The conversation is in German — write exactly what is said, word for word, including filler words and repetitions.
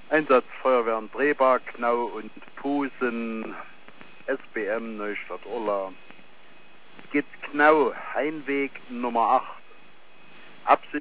Einsatzfeuerwehren Brebach, Knau und Pusen, S B M Neustadt-Urla. Geht Knau, Heimweg Nummer acht. Absicht